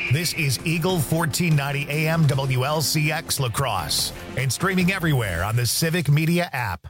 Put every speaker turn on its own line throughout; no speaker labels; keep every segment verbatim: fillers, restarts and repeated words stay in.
This is Eagle fourteen ninety A M W L C X La Crosse and streaming everywhere on the Civic Media app.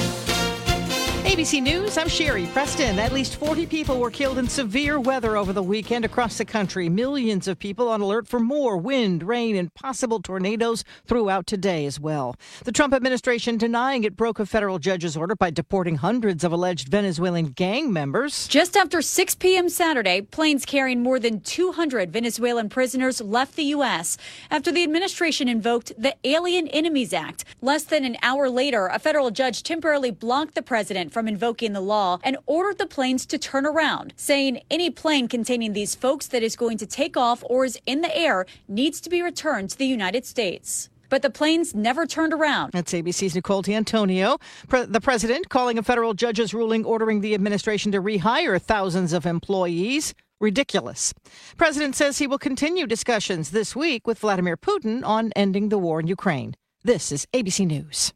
A B C News, I'm Sherry Preston. At least forty people were killed in severe weather over the weekend across the country. Millions of people on alert for more wind, rain, and possible tornadoes throughout today as well. The Trump administration denying it broke a federal judge's order by deporting hundreds of alleged Venezuelan gang members.
Just after six p.m. Saturday, planes carrying more than two hundred Venezuelan prisoners left the U S after the administration invoked the Alien Enemies Act. Less than an hour later, a federal judge temporarily blocked the president from invoking the law and ordered the planes to turn around, saying any plane containing these folks that is going to take off or is in the air needs to be returned to the United States. But the planes never turned around.
That's A B C's Nicole D'Antonio. Pre- the president calling a federal judge's ruling ordering the administration to rehire thousands of employees ridiculous. President says he will continue discussions this week with Vladimir Putin on ending the war in Ukraine. This is A B C News.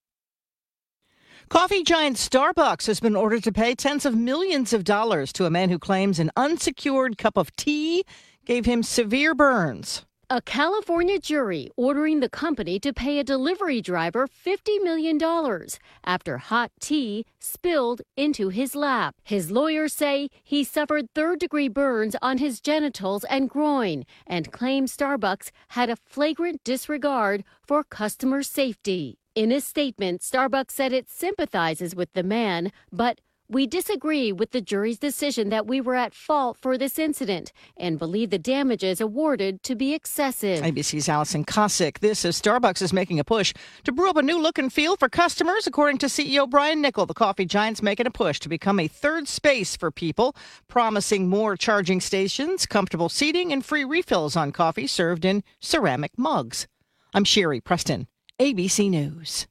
Coffee giant Starbucks has been ordered to pay tens of millions of dollars to a man who claims an unsecured cup of tea gave him severe burns.
A California jury ordering the company to pay a delivery driver fifty million dollars after hot tea spilled into his lap. His lawyers say he suffered third-degree burns on his genitals and groin and claim Starbucks had a flagrant disregard for customer safety. In a statement, Starbucks said it sympathizes with the man, but we disagree with the jury's decision that we were at fault for this incident and believe the damages awarded to be excessive.
A B C's Allison Cossack. This is Starbucks is making a push to brew up a new look and feel for customers. According to C E O Brian Niccol, the coffee giant's making a push to become a third space for people, promising more charging stations, comfortable seating, and free refills on coffee served in ceramic mugs. I'm Sherry Preston, A B C News.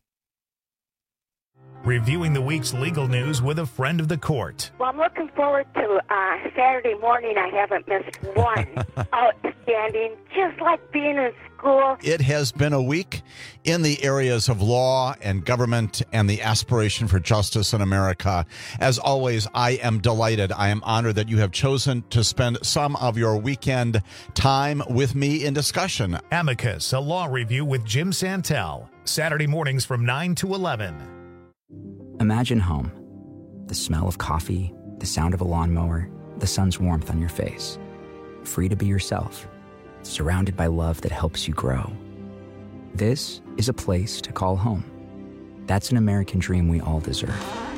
Reviewing the week's legal news with a friend of the court.
Well, I'm looking forward to uh, Saturday morning. I haven't missed one. Outstanding, just like being in school.
It has been a week in the areas of law and government and the aspiration for justice in America. As always, I am delighted. I am honored that you have chosen to spend some of your weekend time with me in discussion.
Amicus, a law review with Jim Santel. Saturday mornings from nine to eleven.
Imagine home. The smell of coffee, the sound of a lawnmower, the sun's warmth on your face. Free to be yourself, surrounded by love that helps you grow. This is a place to call home. That's an American dream we all deserve.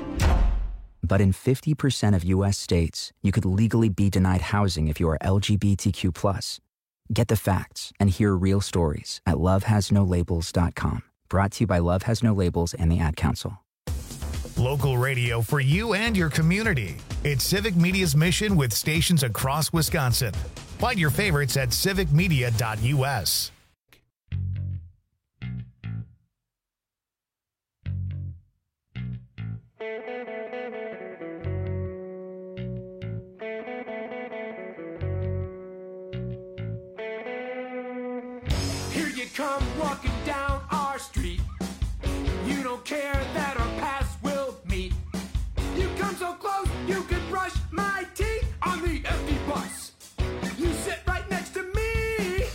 But in fifty percent of U S states, you could legally be denied housing if you are L G B T Q plus. Get the facts and hear real stories at love has no labels dot com. Brought to you by Love Has No Labels and the Ad Council.
Local radio for you and your community. It's Civic Media's mission with stations across Wisconsin. Find your favorites at civic media dot U S.
Here you come walking down our street. You don't care that our paths will meet. You come so close, you could brush my teeth on the empty bus. You sit right next to me.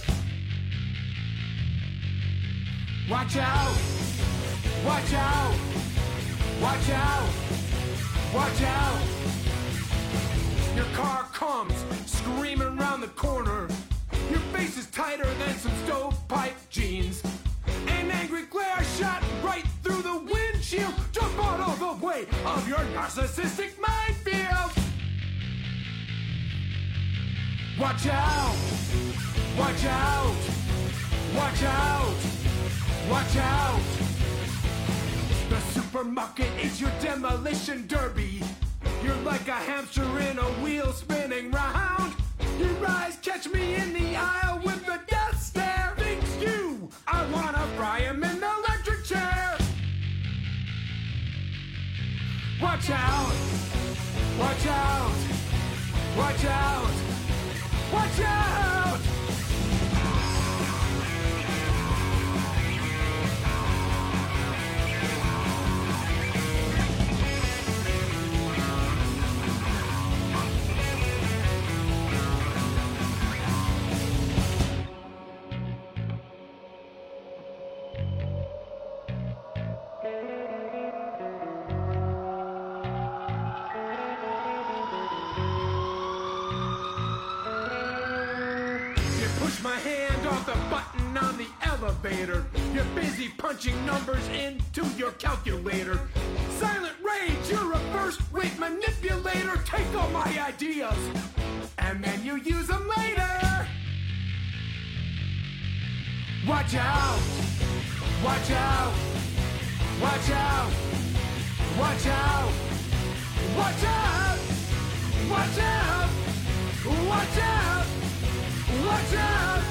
Watch out, watch out, watch out, watch out. Your car comes screaming around the corner. Your face is tighter than some stovepipe jeans. An angry glare shot right through the windshield. Jump out of the way of your narcissistic minefield. Watch out, watch out, watch out, watch out. The supermarket is your demolition derby. You're like a hamster in a wheel spinning round. Your eyes catch me in the aisle with the death stare. Thinks you, I wanna fry him in the electric chair. Watch out, watch out, watch out, watch out. push my hand off the button on the elevator. You're busy punching numbers into your calculator. Silent rage, you're a first-rate manipulator. Take all my ideas, and then you use them later. Watch out, watch out, watch out, watch out, watch out, watch out, watch out, watch out.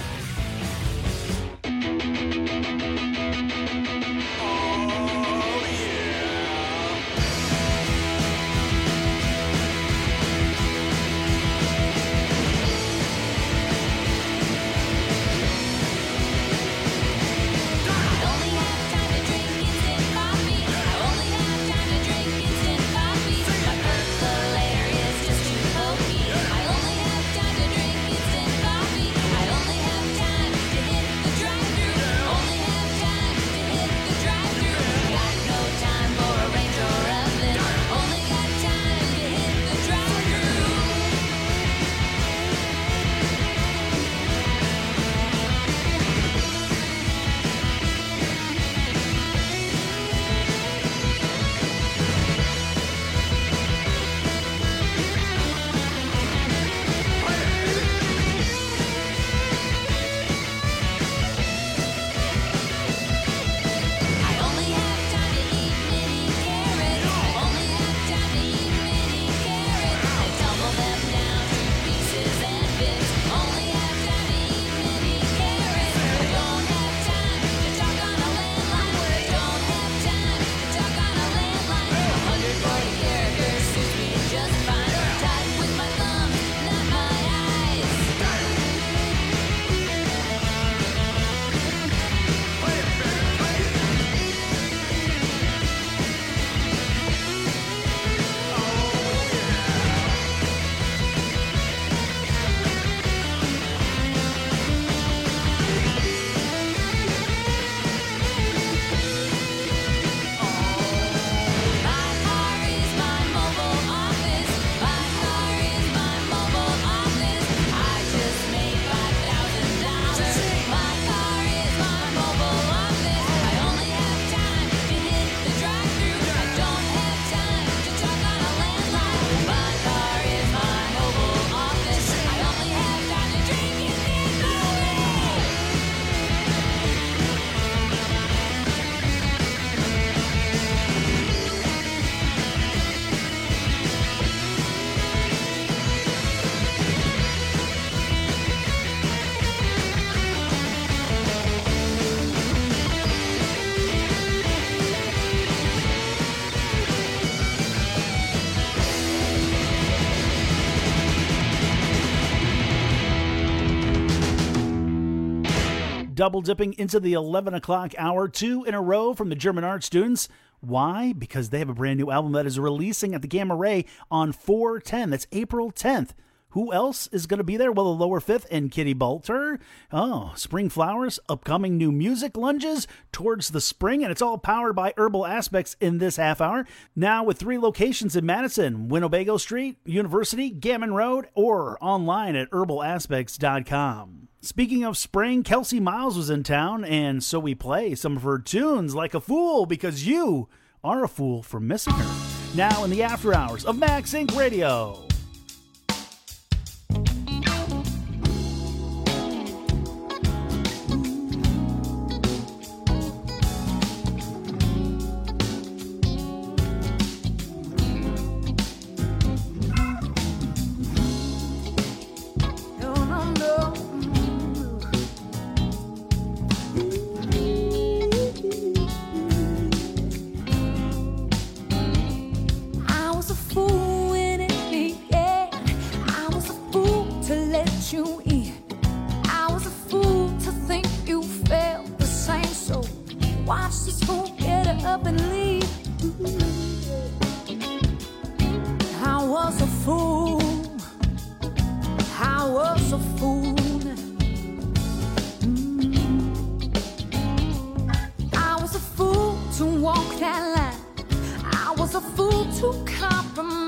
Double dipping into the eleven o'clock hour, two in a row from the German art students. Why? Because they have a brand new album that is releasing at the Gamma Ray on four ten. That's April tenth. Who else is going to be there? Well, the Lower Fifth and Kitty Bolter. Oh, Spring Flowers, upcoming new music lunges towards the spring, and it's all powered by Herbal Aspects in this half hour. Now with three locations in Madison, Winnebago Street, University, Gammon Road, or online at herbal aspects dot com. Speaking of spring, Kelsey Miles was in town, and so we play some of her tunes like a fool because you are a fool for missing her. Now in the after hours of Max Inc Radio.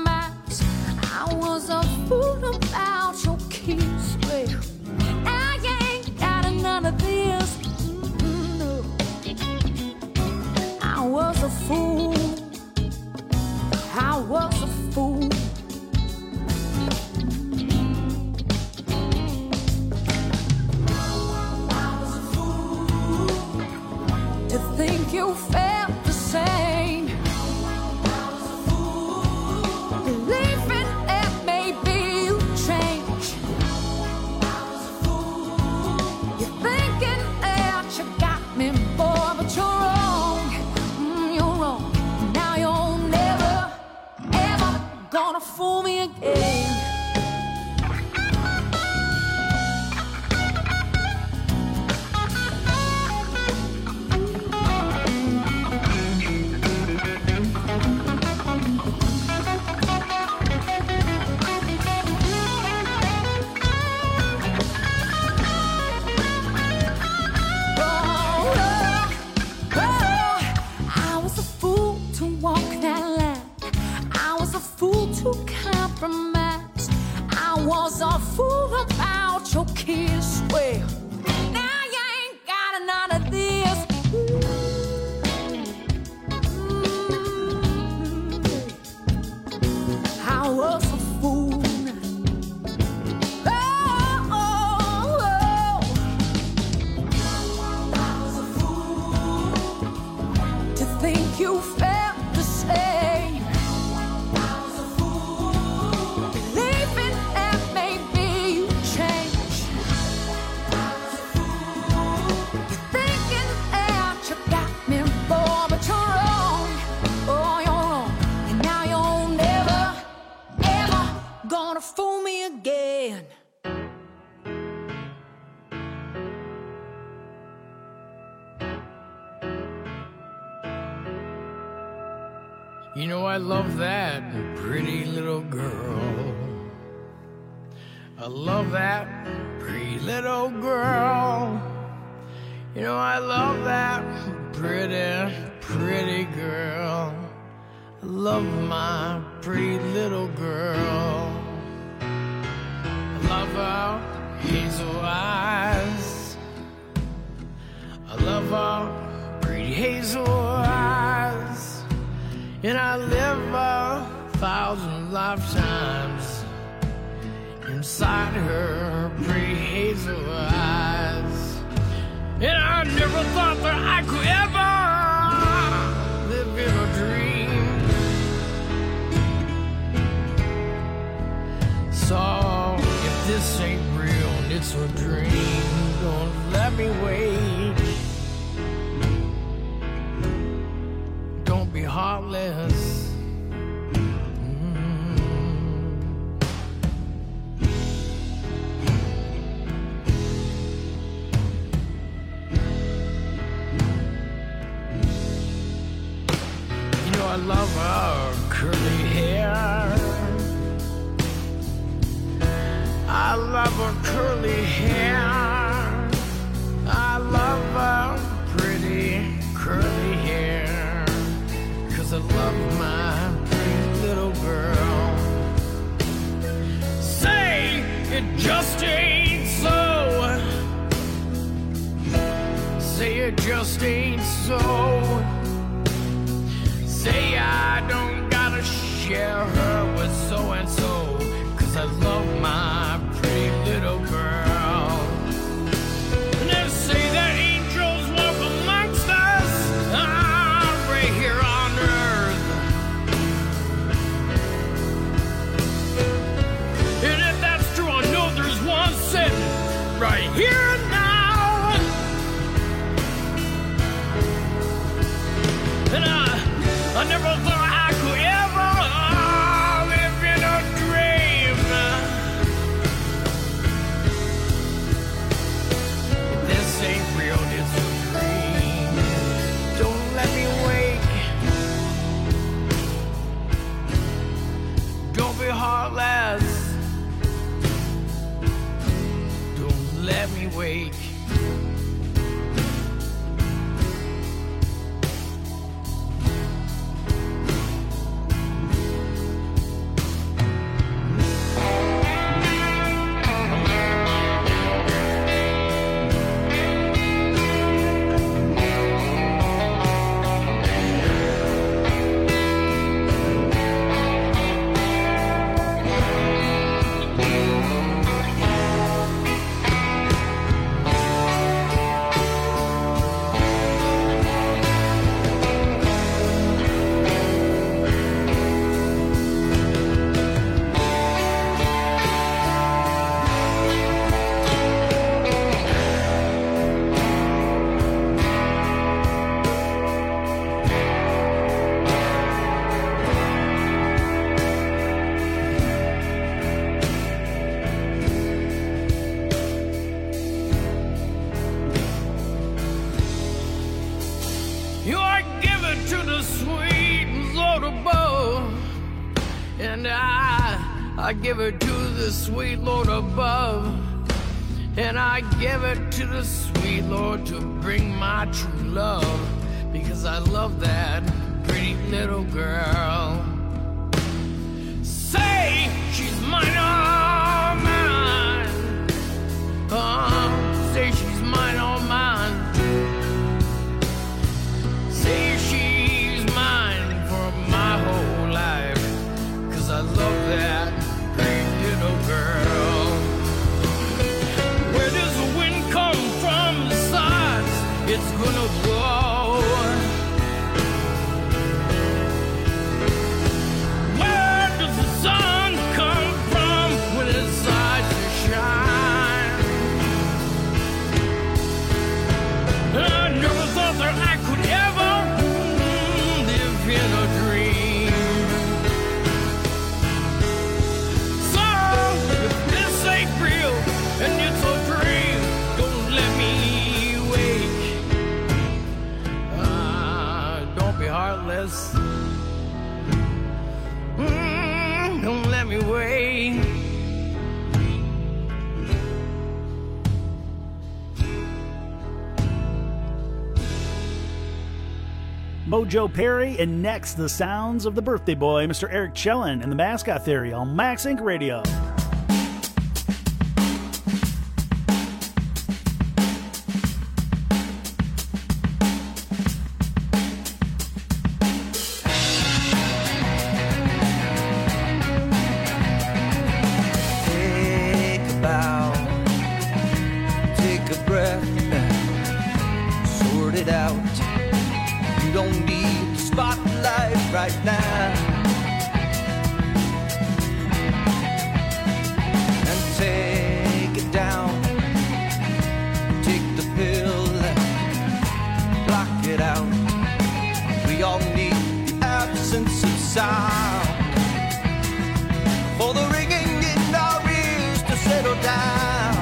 I was a fool about your kiss. Well, I think you felt the same. Believing that maybe you change. You're thinking that you got me, boy, but you're wrong. Mm, you're wrong. Now you're never, ever gonna fool me again. Compromise. I was a fool about your kiss. Well, now you ain't got none of this. Mm-hmm. I was a fool. Oh, oh, oh. I was a fool to think you felt the same. Fool me again.
You know I love that pretty little girl. I love that pretty little girl. You know I love that pretty, pretty girl. I love my pretty little girl. I love her hazel eyes. I love her pretty hazel eyes. And I live a thousand lifetimes inside her pretty hazel eyes. And I never thought that I could ever live in a dream. So if this ain't real and it's a dream, don't let me wait. Don't be heartless. I love her curly hair. I love her curly hair. I love her pretty curly hair. 'Cause I love my pretty little girl. Say it just ain't so. Say it just ain't so. Say I don't gotta share her with so-and-so, 'cause I love my pretty little girl. And they say that angels walk amongst us, ah, right here on earth. And if that's true, I know there's one sitting right here now. And I I never thought I could ever uh, live in a dream. This ain't real, it's a dream. Don't let me wake. Don't be heartless. Don't let me wake. And I, I give it to the sweet Lord above. And I give it to the sweet Lord to bring my true love. Because I love that pretty little girl. Say she's mine, all mine. Oh, say she's mine, all mine. Say she's mine for my whole life. Cause I love that pretty little girl. Where does the wind come from? The sides it's gonna blow. Where does the sun come from when it decides to shine? I never thought that I could ever mm, live in a dream. So, if this ain't real and it's a dream, don't let me wake. Ah, don't be heartless. Mm, don't let me wait.
Mojo Perry, and next, the sounds of the birthday boy, Mister Eric Chellin, and the Mascot Theory on Max Inc Radio.
Take a bow, take a breath, sort it out. You don't need the spotlight right now. And take it down, take the pill, block it out. We all need the absence of sound for the ringing in our ears to settle down.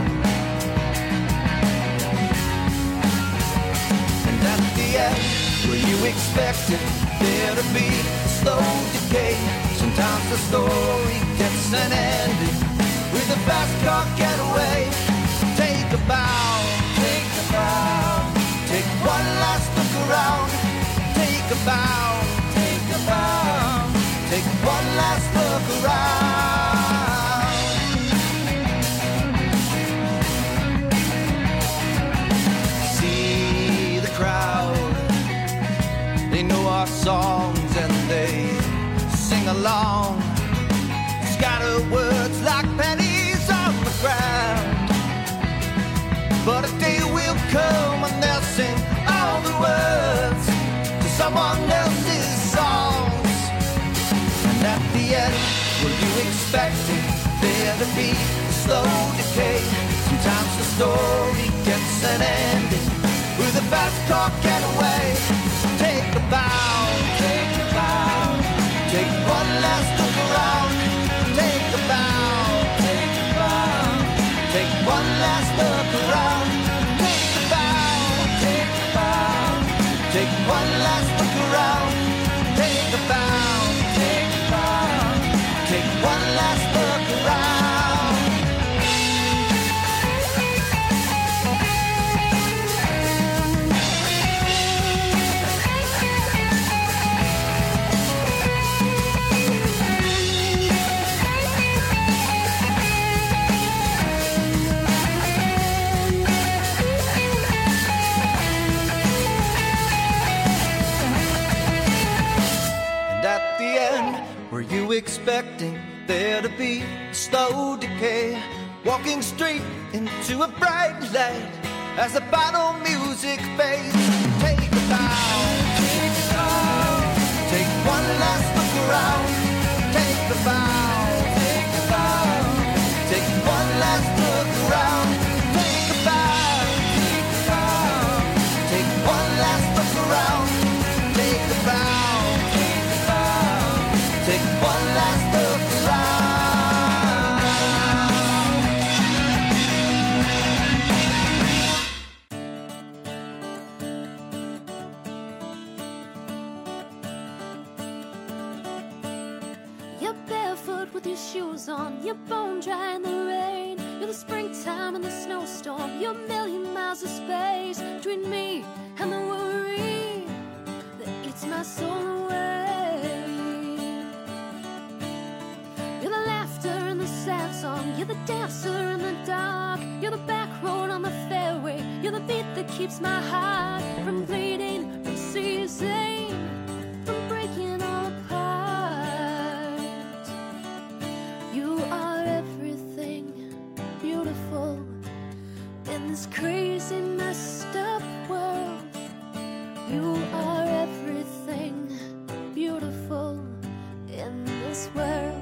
And at the end, where you expected there to be a slow decay, sometimes the story gets an ending with a fast car getaway. Take a bow, take a bow, take one last look around. Take a bow, take a bow, take one last look around. See the crowd, they know our songs and they sing along. Scatter words like pennies on the ground. But a day will come when they'll sing all the words to someone else's songs. And at the end, were you expecting there to be a slow decay? Sometimes the story gets an ending with a fast car getaway. Take a bow, take a bow, take one last look around. Take a bow, take a bow, take one last look around. Take a bow, take a bow, take one last look around. Take a bow, take a bow, take one last look around. At the end, were you expecting there to be a slow decay? Walking straight into a bright light as the final music fades. Take a bow, take a bow, take one last look around. Take a bow, take a bow, take one last look around. Take a bow, take a bow, take one last look around. Take a bow. Take one last look
You're barefoot with your shoes on. You're bone dry in the rain. You're the springtime and the snowstorm. You're a million miles of space between me and the worry that eats my soul away. You're the laughter and the sad song. You're the dancer in the dark. You're the back road on the fairway. You're the beat that keeps my heart from bleeding, from ceasing, from breaking all apart. You are everything beautiful in this crazy, messed up world. You are everything beautiful in this world.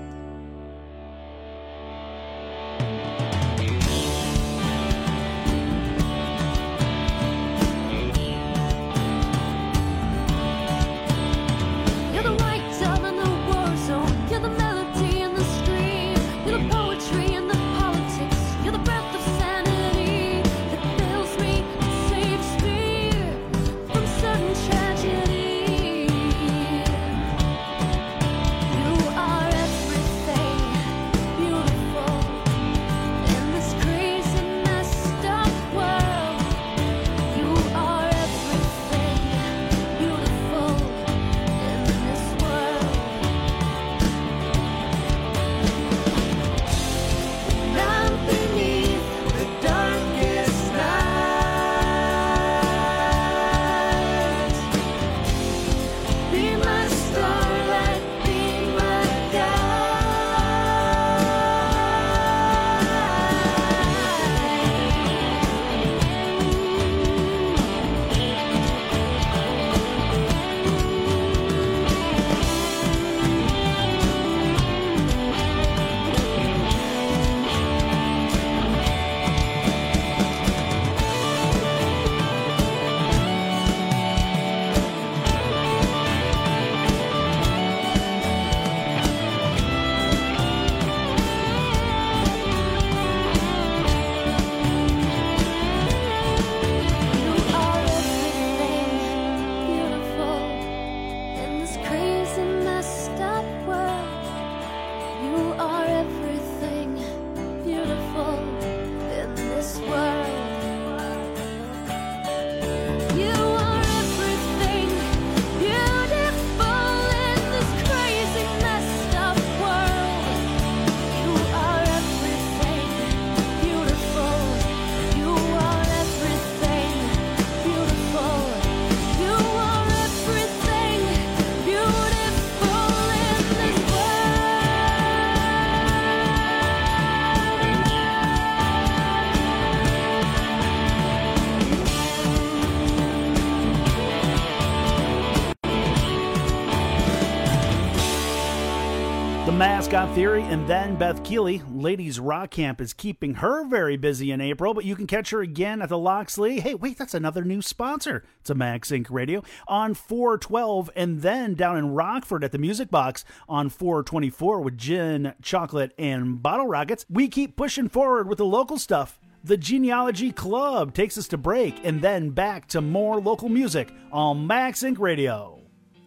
Mascot Theory, and then Beth Keeley. Ladies Rock Camp is keeping her very busy in April, but you can catch her again at the Loxley. Hey, wait, that's another new sponsor to Max Inc Radio on four twelve, and then down in Rockford at the Music Box on four twenty-four with Gin, Chocolate, and Bottle Rockets. We keep pushing forward with the local stuff. The Genealogy Club takes us to break, and then back to more local music on Max Inc Radio.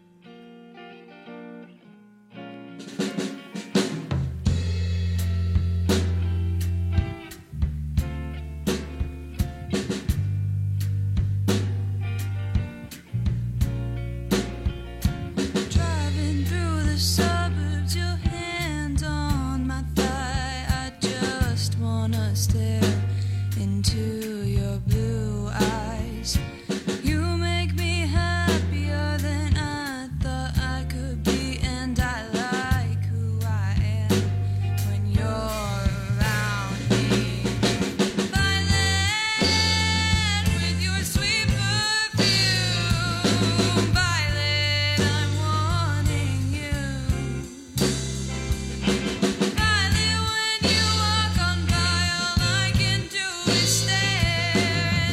You make me happier than I thought I could be, and I like who I am when you're around me. Violet, with your sweet perfume, Violet, I'm wanting you. Violet, when you walk on by, all I can do is stare.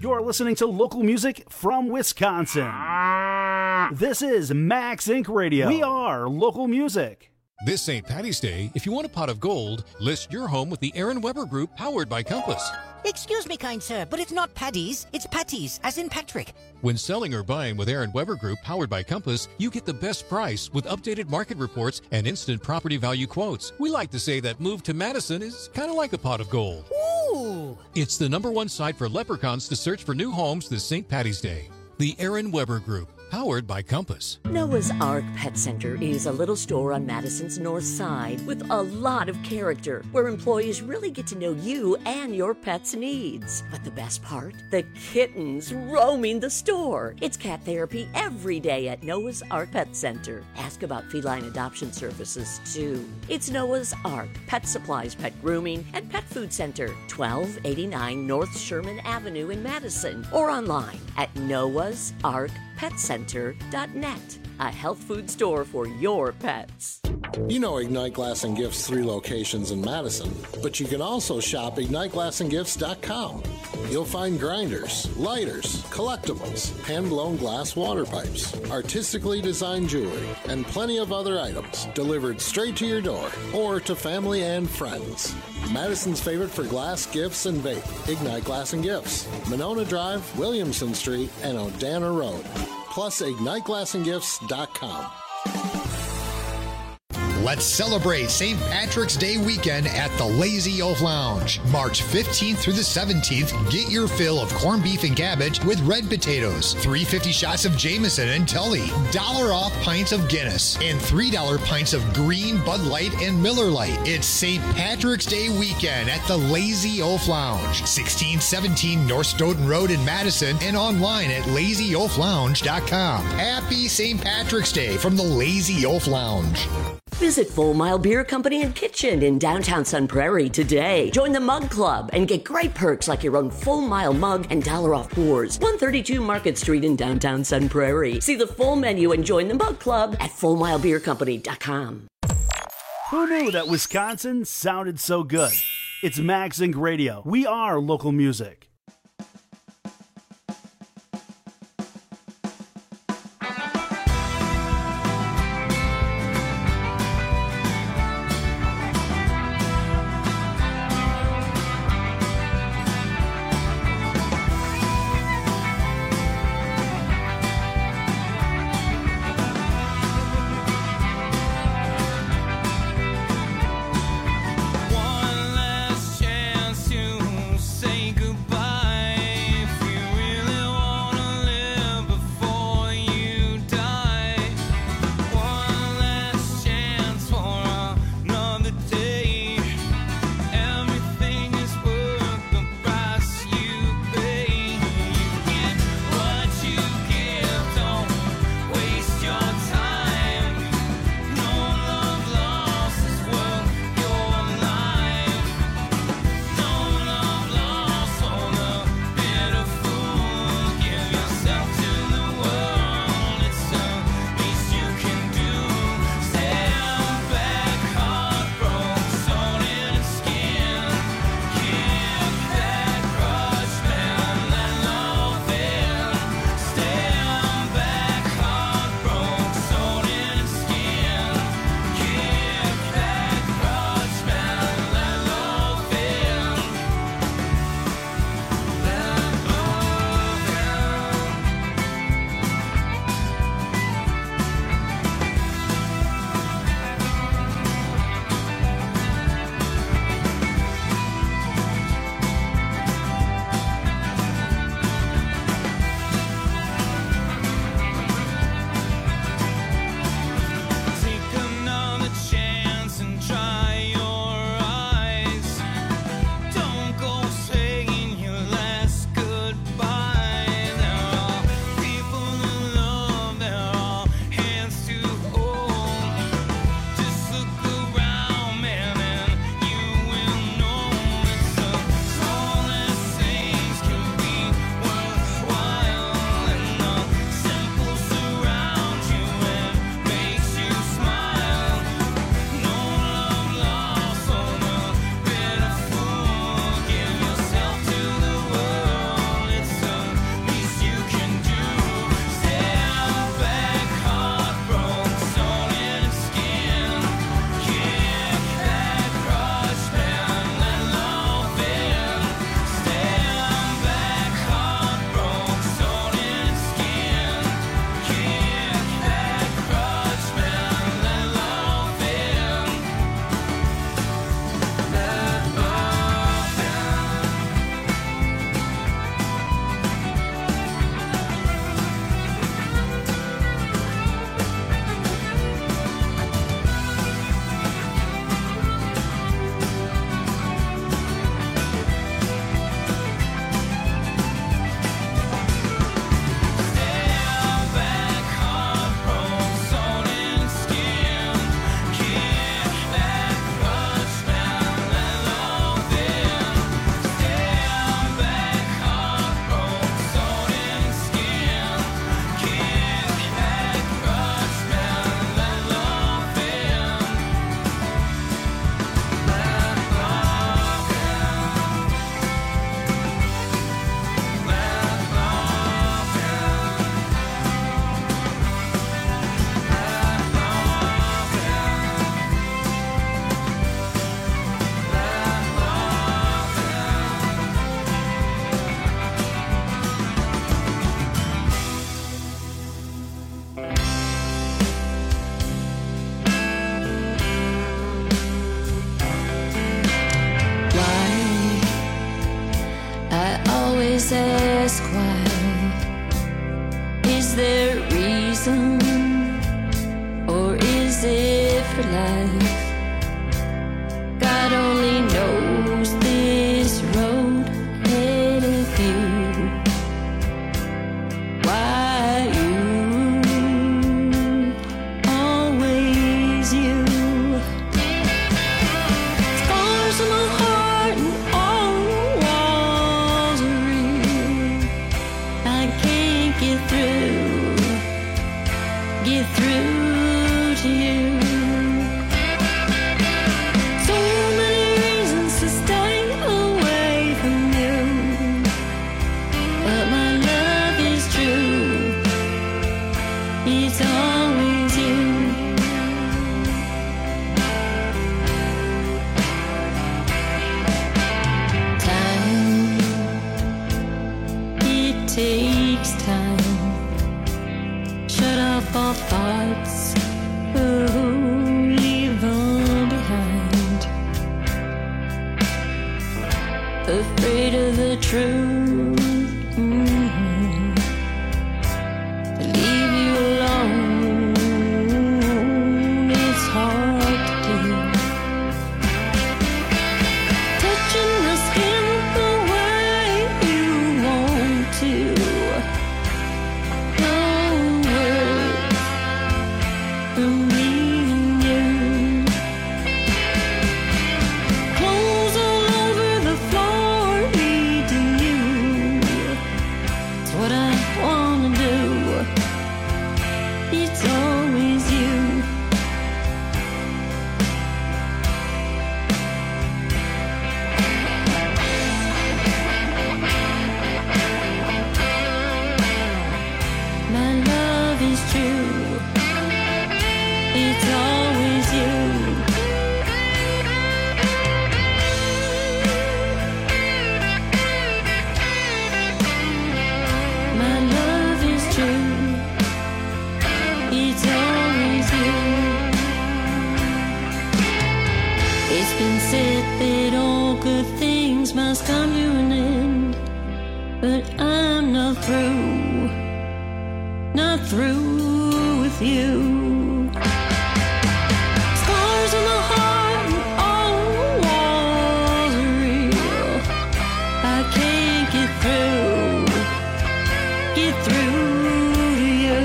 You're listening to local music from Wisconsin. This is Max Inc Radio. We are local music.
This Saint Patty's Day, if you want a pot of gold, list your home with the Aaron Weber Group, powered by Compass.
Excuse me, kind sir, but it's not Paddy's, it's Patty's, as in Patrick.
When selling or buying with Aaron Weber Group, powered by Compass, you get the best price with updated market reports and instant property value quotes. We like to say that move to Madison is kind of like a pot of gold.
Ooh!
It's the number one site for leprechauns to search for new homes this Saint Patty's Day. The Aaron Weber Group, powered by Compass.
Noah's Ark Pet Center is a little store on Madison's north side with a lot of character, where employees really get to know you and your pet's needs. But the best part? The kittens roaming the store. It's cat therapy every day at Noah's Ark Pet Center. Ask about feline adoption services, too. It's Noah's Ark Pet Supplies, Pet Grooming, and Pet Food Center, twelve eighty-nine North Sherman Avenue in Madison, or online at noahs ark pet center dot net, a health food store for your pets.
You know Ignite Glass and Gifts' three locations in Madison, but you can also shop ignite glass and gifts dot com. You'll find grinders, lighters, collectibles, hand-blown glass water pipes, artistically designed jewelry, and plenty of other items delivered straight to your door or to family and friends. Madison's favorite for glass, gifts, and vape, Ignite Glass and Gifts, Monona Drive, Williamson Street, and Odana Road. Plus, ignite glass and gifts dot com.
Let's celebrate Saint Patrick's Day weekend at the Lazy Oaf Lounge. March fifteenth through the seventeenth, get your fill of corned beef and cabbage with red potatoes, three dollars and fifty cents shots of Jameson and Tully, dollar off pints of Guinness, and three dollars pints of green, Bud Light, and Miller Lite. It's Saint Patrick's Day weekend at the Lazy Oaf Lounge, sixteen seventeen North Stoughton Road in Madison, and online at lazy oaf lounge dot com. Happy Saint Patrick's Day from the Lazy Oaf Lounge.
Visit Full Mile Beer Company and Kitchen in downtown Sun Prairie today. Join the Mug Club and get great perks like your own Full Mile mug and dollar off pours. one thirty-two Market Street in downtown Sun Prairie. See the full menu and join the Mug Club at full mile beer company dot com.
Who knew that Wisconsin sounded so good? It's Max Inc Radio. We are local music.
One last chance to say goodbye.
always ask why. Is there a reason, or is it for life? God only knows this road ahead of you. Why you, always you. Scars on my heart and all walls are real. I can't get through, get through to you. So many reasons to stay away from you, but my love is true. It's always you. Time, it takes time. Shut off all thoughts, oh, leave them behind. Afraid of the truth, mhm. Leave you alone, it's hard to do. Touching the skin the way you want to. No words from me and you. Clothes all over the floor, leading you. It's what I wanna do. It's always you. My love is true. It's always you. My love is true. It's always you. It's been said that all good things must come to an end, but I'm not through, not through with you. Scars on the heart and all walls are real. I can't get through, get through to you.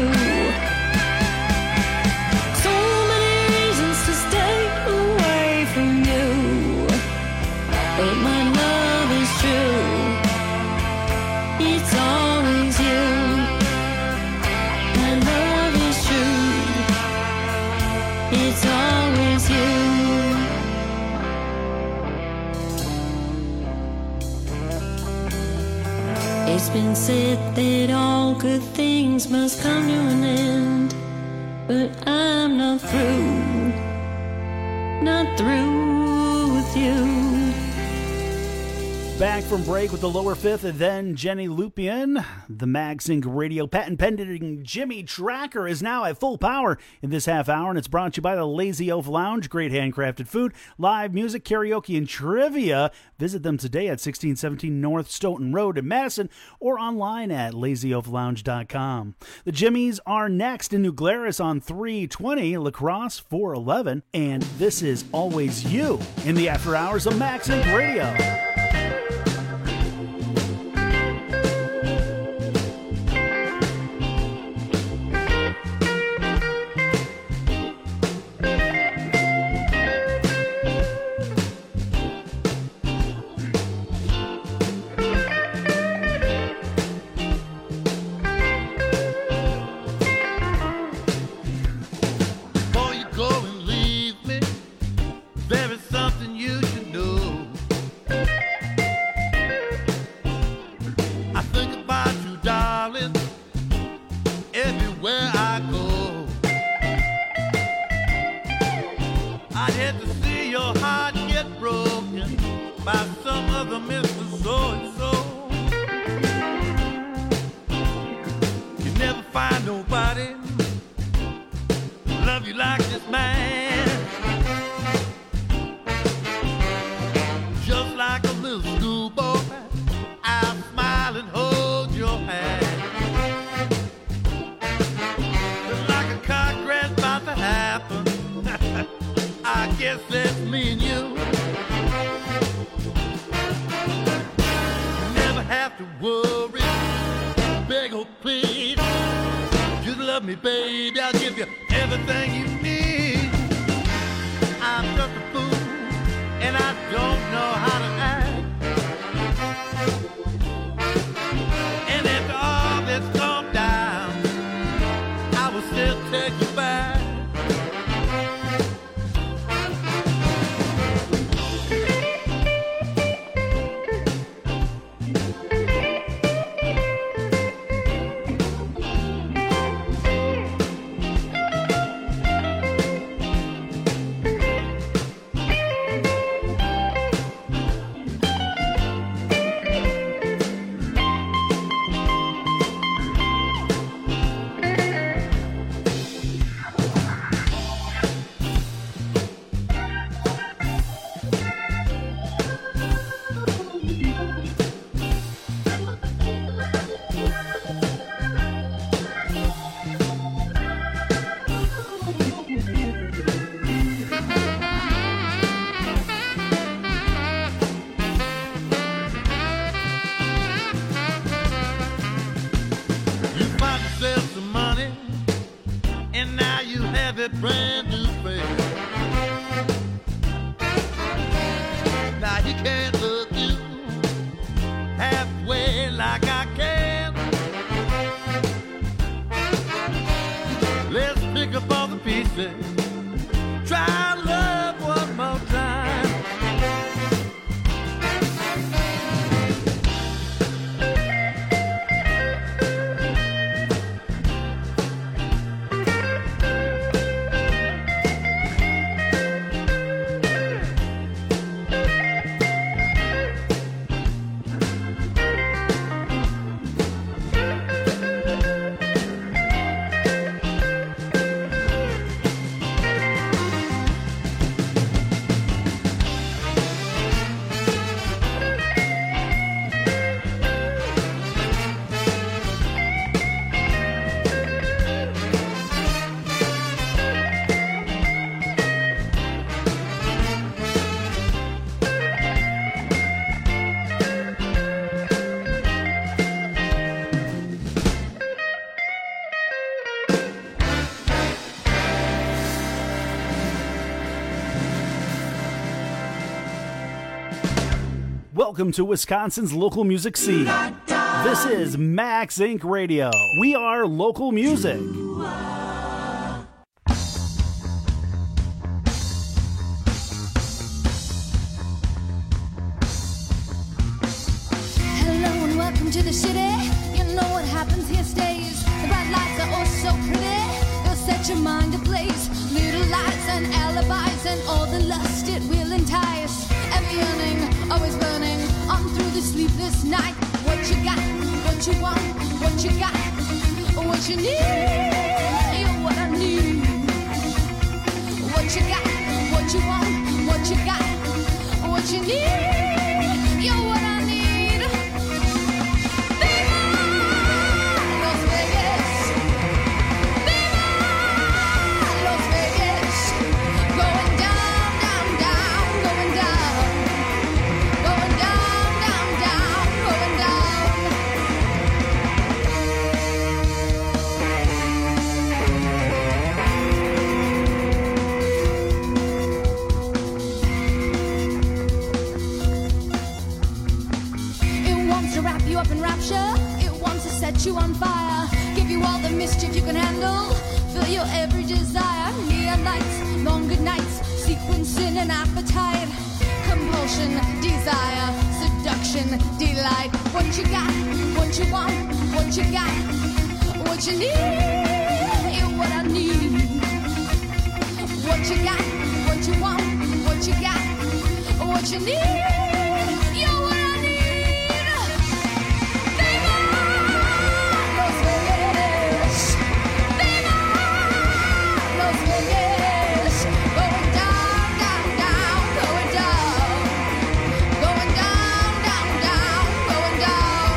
So many reasons to stay away from you, but my love is true. It's always you. My love is true. It's always you. It's been said that all good things must come to an end, but I'm not through, not through with you.
Back from break with the lower fifth, and then Jenny Lupian. The MagSync Radio patent pending Jimmy Tracker is now at full power in this half hour, and it's brought to you by the Lazy Oaf Lounge. Great handcrafted food, live music, karaoke, and trivia. Visit them today at sixteen seventeen North Stoughton Road in Madison, or online at lazy oaf lounge dot com. The Jimmies are next in New Glarus on three twenty, La Crosse four eleven, and this is Always You in the after hours of MagSync Radio.
Before you go and leave me, there is something you should know. guess that's me and you. Never have to worry, beg or plead. Just love me, baby, I'll give you everything you need. I'm just a fool, and I don't know how to act. And after all that's gone down, I will still take you back. Brand new face. Now he can't look you halfway like I can. Let's pick up all the pieces. Try love one more time.
Welcome to Wisconsin's local music scene. This is Max Inc Radio. We are local music.
Hello and welcome to the city. You know what happens here stays. The bright lights are oh so pretty. They'll set your mind ablaze. Little lights and alibis and all the lust it will entice. Every yearning, always burning on through the sleepless night. What you got, what you want, what you got, what you need, you're what I need. What you got, what you want, what you got, what you need, you're what I need. Viva Las Vegas, Viva Las Vegas, going down, down, down, going down. Going down, down, down, going down. It wants to wrap you up in rapture. It wants to set you on fire. Give you all the mischief you can handle. Fill your every desire. Neon lights, long good nights, sequencing an appetite. Compulsion, desire, seduction, delight. What you got, what you want, what you got, what you need, you're what I need. What you got, what you want, what you got, what you need, you're what I need. Viva Las Vegas, Viva Las Vegas, going down, down, down, going down. Going down, down, down, going down.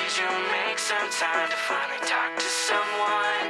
Did you make some time to finally talk to someone?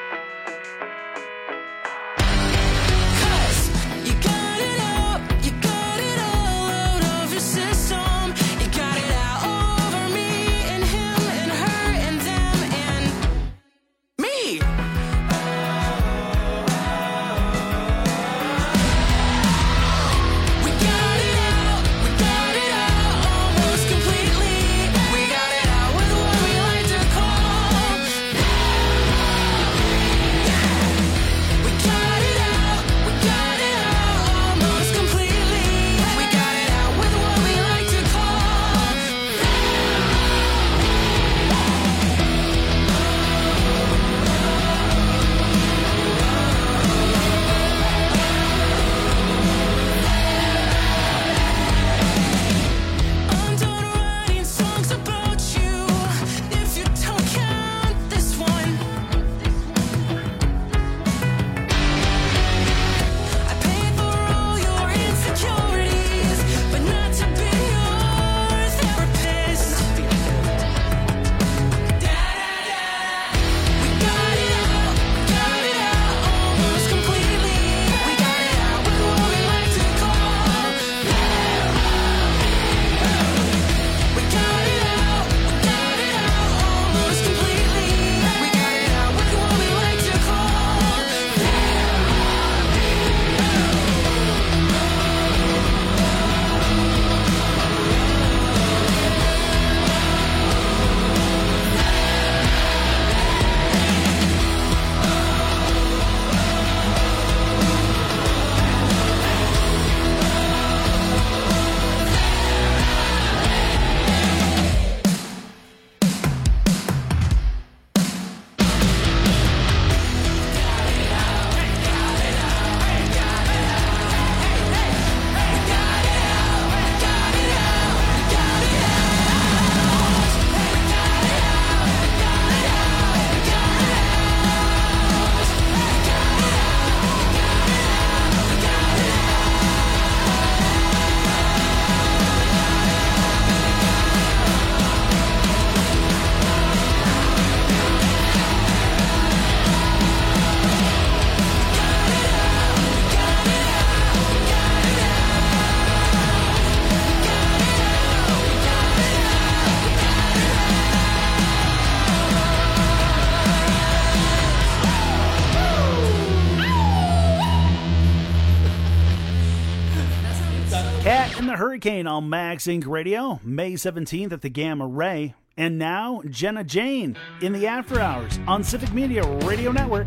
Hurricane on Max Incorporated. Radio, May seventeenth at the Gamma Ray. And now, Jenna Jane in the After Hours on Civic Media Radio Network.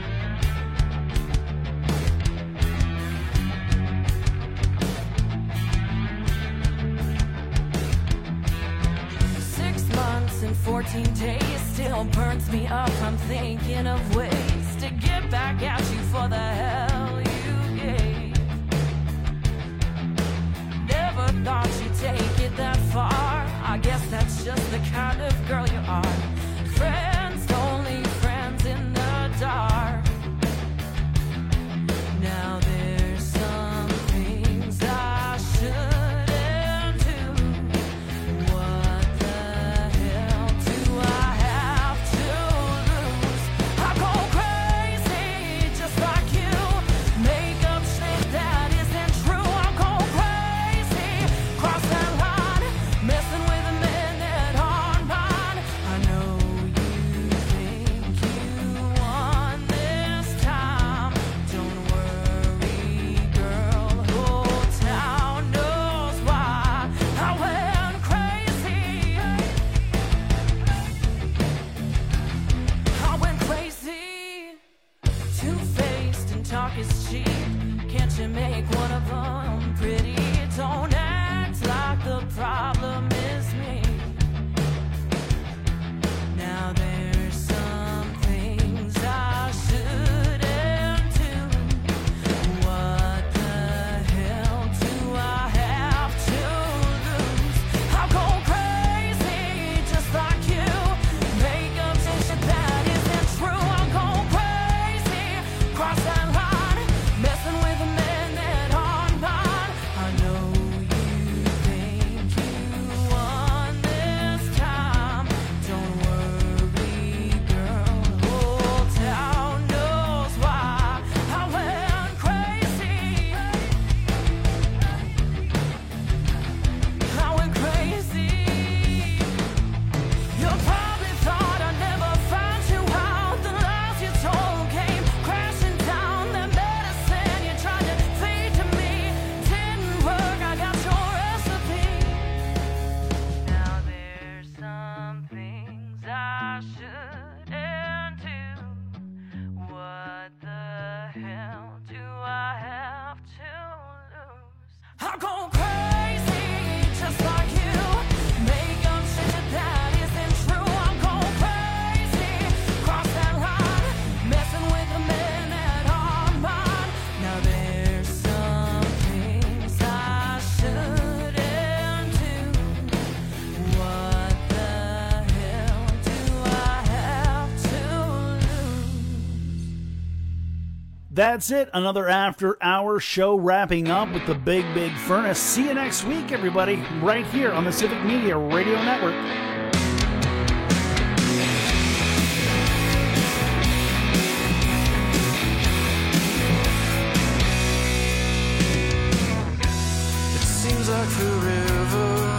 Six months and fourteen days still burns me up. I'm thinking of ways to get back at you for the hell you gave. Never thought you'd take it that far. I guess that's just the kind of girl you are. Friends, only friends in the dark. Now there's some things I shouldn't do. What the hell do I have to lose? I go crazy just like you. Make up shit that isn't true. I go crazy, cross that line, messing with a man that aren't mine. I know
That's it. Another after-hour show wrapping up with the Big Big Furnace. See you next week, everybody, right here on the Civic Media Radio Network.
Seems like forever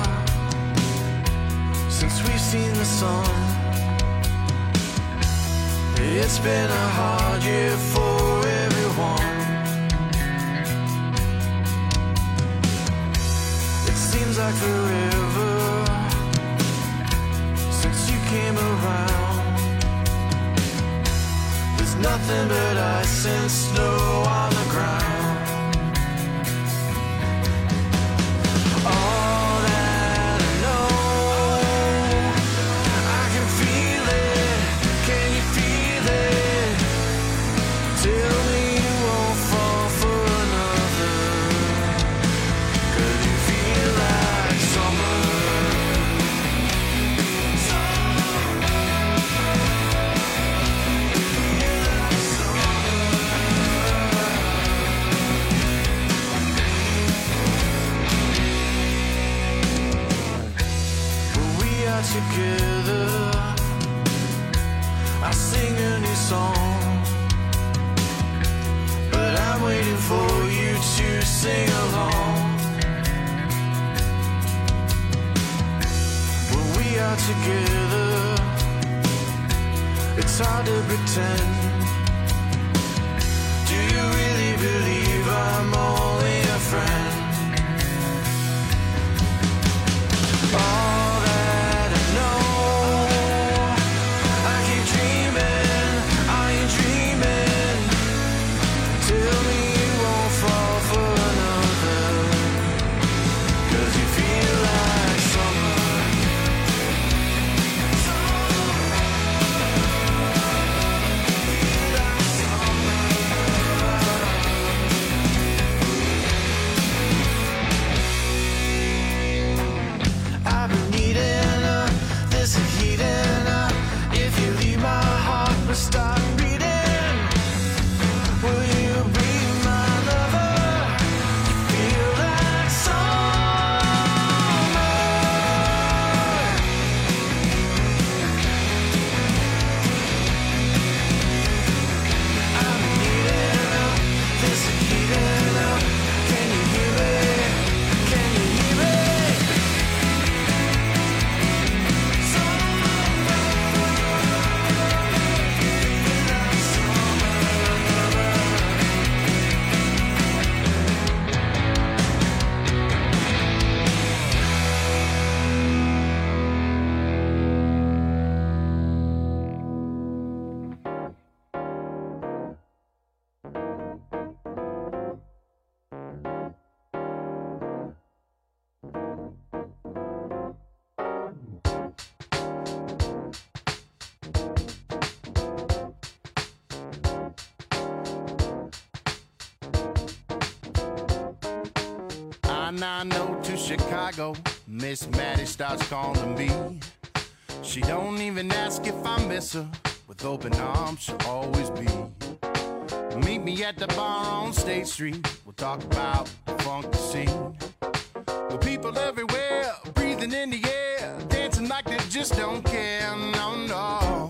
since we've seen the sun. It's been a hard year for everyone. It seems like forever since you came around. There's nothing but ice and snow on the ground. All that I know, I can feel it. Can you feel it? Tell me you won't fall for another. Could you feel like summer? Together, I sing a new song, but I'm waiting for you to sing along. When we are together, it's hard to pretend. Do you really believe I'm only a friend? Oh, stop reading. Will you be my lover? Feel like summer. I'm needing this heating up. Can you hear me? Can you hear me?
nine oh to Chicago, Miss Maddie starts calling me. She don't even ask if I miss her. With open arms, she'll always be. Meet me at the bar on State Street. We'll talk about the funky scene. With people everywhere, breathing in the air, dancing like they just don't care. No, no.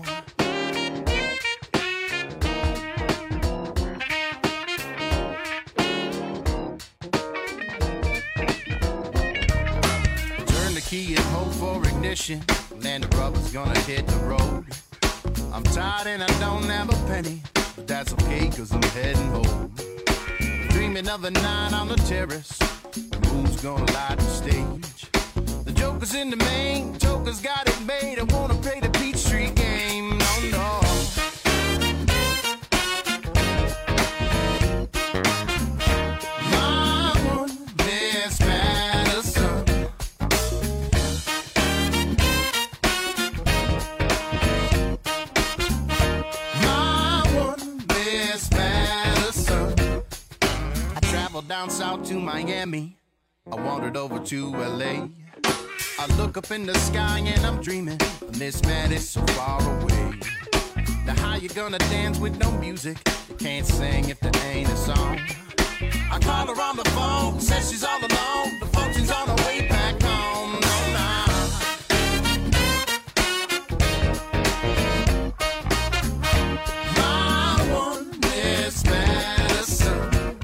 Key and hope for ignition, and the rubber's gonna hit the road. I'm tired and I don't have a penny, but that's okay cause I'm heading home. Dreaming of a night on the terrace, the moon's gonna light the stage. The joker's in the main, joker's got it made. I wanna play the Peachtree game, no, no. Down south to Miami, I wandered over to L A. I look up in the sky and I'm dreaming, and this man is so far away. Now how you gonna dance with no music? You
Can't sing if there ain't a song. I call her on the phone, says she's all alone. The function's on her way back home. No, nah. My one Miss Madison.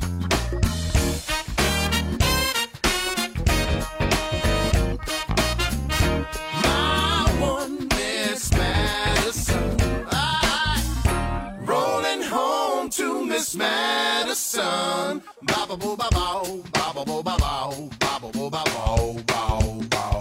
My one Miss Madison. I rolling home to Miss Madison. Ba ba boo ba bow, ba ba boo ba bow, ba ba boo ba bow, bow, bow,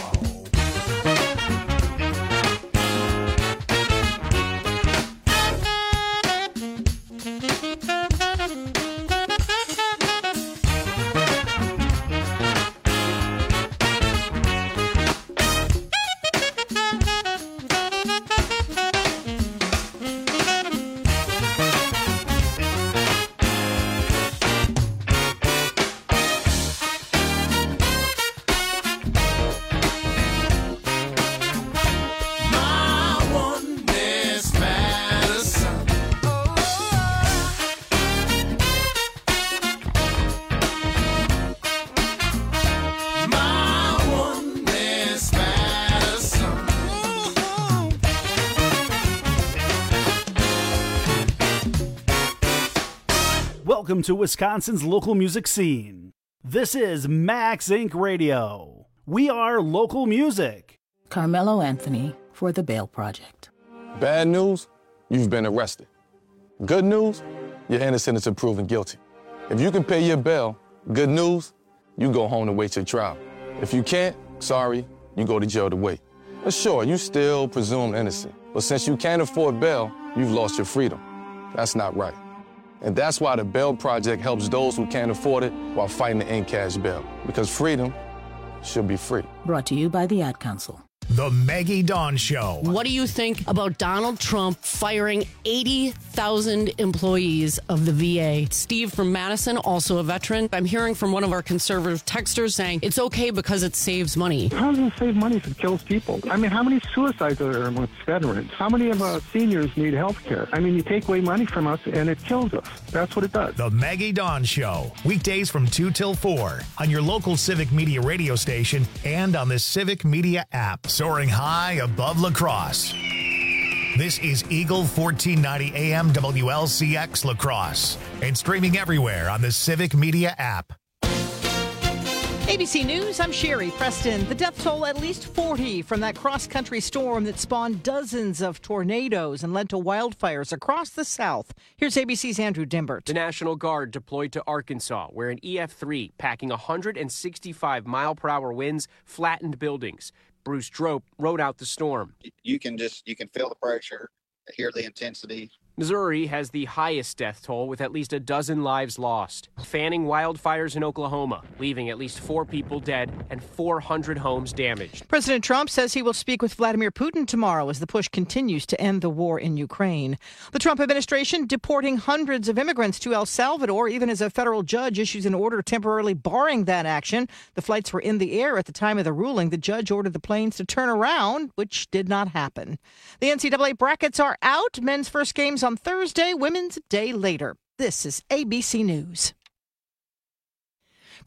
Welcome to Wisconsin's local music scene. This is Max Incorporated. Radio. We are local music.
Carmelo Anthony for the Bail Project.
Bad news, you've been arrested. Good news, you're innocent until proven guilty. If you can pay your bail, good news, you go home to wait your trial. If you can't, sorry, you go to jail to wait. But sure, you still presumed innocent. But since you can't afford bail, you've lost your freedom. That's not right. And that's why the Bail Project helps those who can't afford it while fighting to end cash bail. Because freedom should be free.
Brought to you by the Ad Council.
The Maggie Dawn Show.
What do you think about Donald Trump firing eighty thousand employees of the V A? Steve from Madison, also a veteran. I'm hearing from one of our conservative texters saying it's okay because it saves money.
How does it save money if it kills people? I mean, how many suicides are there amongst veterans? How many of our seniors need health care? I mean, you take away money from us and it kills us. That's what it does.
The Maggie Dawn Show. Weekdays from two till four on your local Civic Media radio station and on the Civic Media app. Soaring high above La Crosse. This is Eagle fourteen ninety A M W L C X La Crosse and streaming everywhere on the Civic Media app.
A B C News, I'm Sherry Preston. The death toll at least forty from that cross-country storm that spawned dozens of tornadoes and led to wildfires across the South. Here's A B C's Andrew Dimbert.
The National Guard deployed to Arkansas, where an E F three packing one hundred sixty-five mile per hour winds flattened buildings. Bruce Drope rode out the storm.
You can just, you can feel the pressure, hear the intensity.
Missouri has the highest death toll with at least a dozen lives lost. Fanning wildfires in Oklahoma, leaving at least four people dead and four hundred homes damaged.
President Trump says he will speak with Vladimir Putin tomorrow as the push continues to end the war in Ukraine. The Trump administration deporting hundreds of immigrants to El Salvador, even as a federal judge issues an order temporarily barring that action. The flights were in the air at the time of the ruling. The judge ordered the planes to turn around, which did not happen. The N C double A brackets are out. Men's first games on Thursday, women's a day later. This is A B C News.